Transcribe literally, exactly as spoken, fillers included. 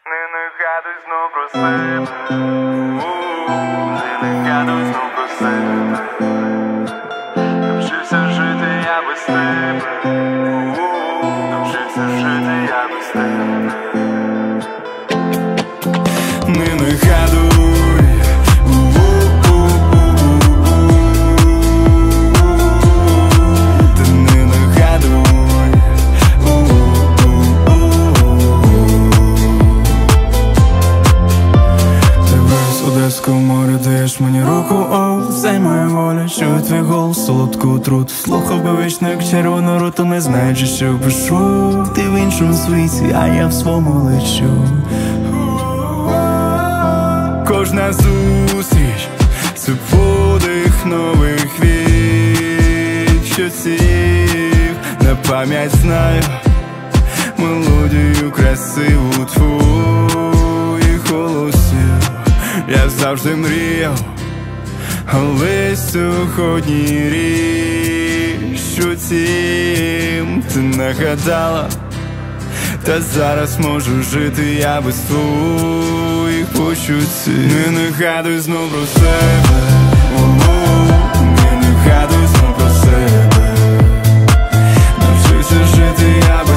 Не нагадуй знов про себе, не нагадуй знов про себе. Навчився жити я без тебе, навчився жити я без тебе. Не нагадуй, ти не нагадуй. Одеського моря, даєш мені руку, оу, це моя воля, чую твій голос, солодку отруту. Слухав би вічно, як червону руту, не знаючи, що пишу. Ти в іншому світі, а я в своєму лечу. Кожна зустріч – це подих нових відчуттів. На пам'ять знаю мелодію красиву твоїх голосів. Я завжди мріяв, але сьогодні річ у тім. Ти нагадала, та зараз можу жити я без твоїх почуттів. Не нагадуй знов про себе, не нагадуй знов про себе. Навчився жити я без